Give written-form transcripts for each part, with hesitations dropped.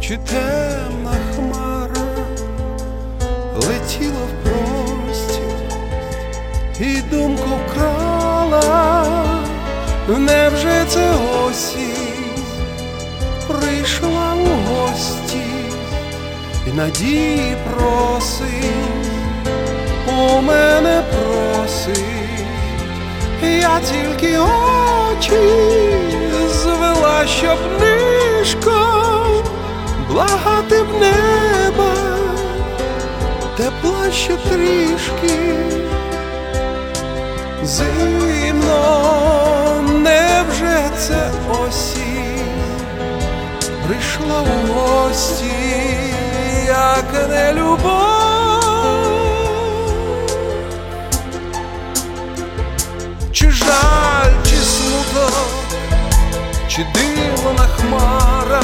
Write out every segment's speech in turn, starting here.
чи темна хмара летіла в простір і думку вкрала? Невже це осінь прийшла у гості і надії просить, у мене просить? Я тільки очі звела, щоб нишком благати в неба, тепла ще трішки, зимно. Невже це осінь прийшла у гості, як не любов? Чи жаль, чи смуток, чи дивна хмара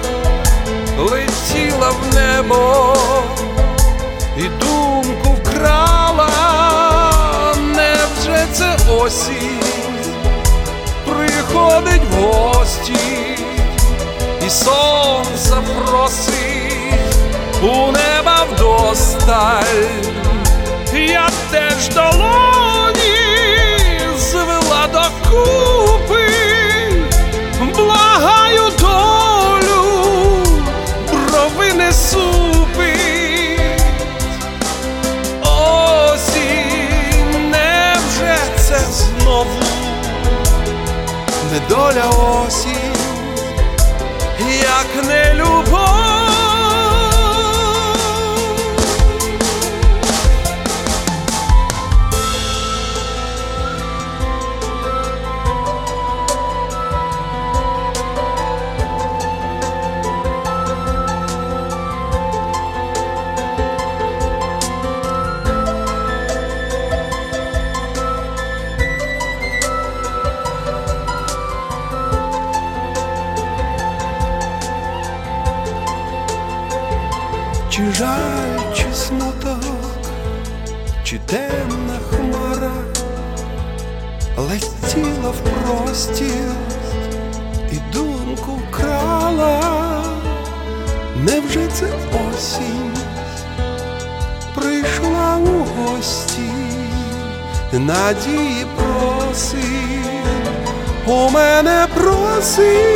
летіла в небо і думку вкрала? Невже це осінь приходить в гості і сонце просить у неба вдосталь? Я теж долоні звела докупи, благаю долю, брови не супить. Осінь, невже це знову недоля? Осінь, як не любов. Чи жаль, чи смуток, чи темна хмара летіла в простір і думку вкрала? Невже це осінь прийшла у гості, надії просить, у мене просить?